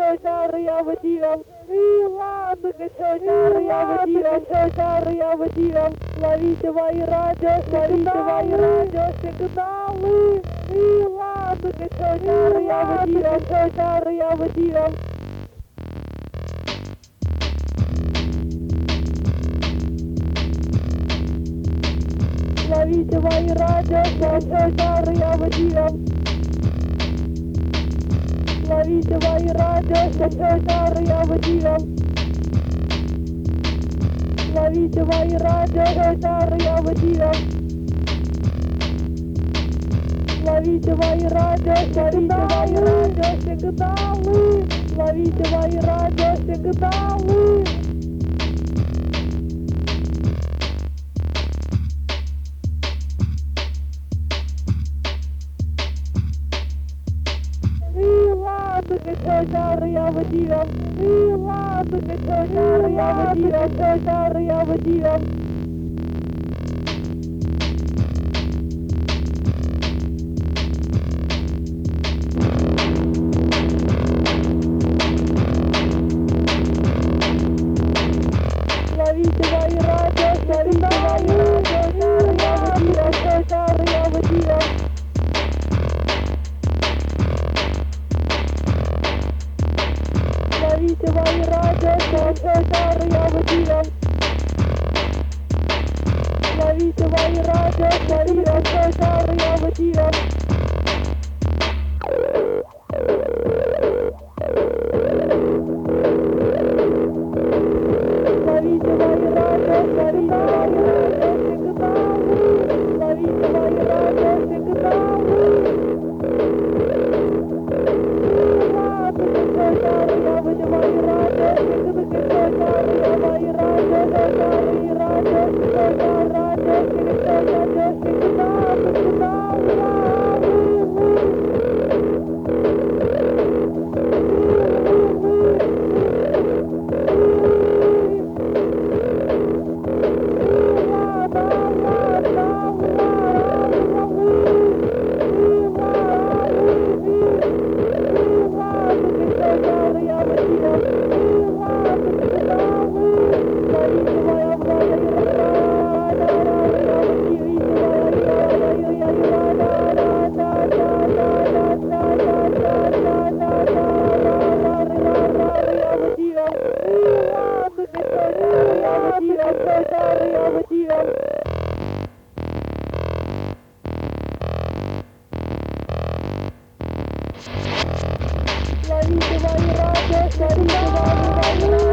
я водил. И ладно, я водил. Ловите мои радиосигналы. И ладно, я водил. Ловите мои радиосигналы, я водил. Ловите мои радиосигналы, я водил. Ловите мои радиосигналы, я водил. Ловите мои радиосигналы. Ловите мои радиосигналы. Я водил. И ладно, я водил. Ловите мои радиосигналы. Я водил. Ловите мои радиосигналы, я водил. Ловите мои радиосигналы, я водил. Ловите мои радиосигналы. Ловите мои радиосигналы. Ловите мои радиосигналы.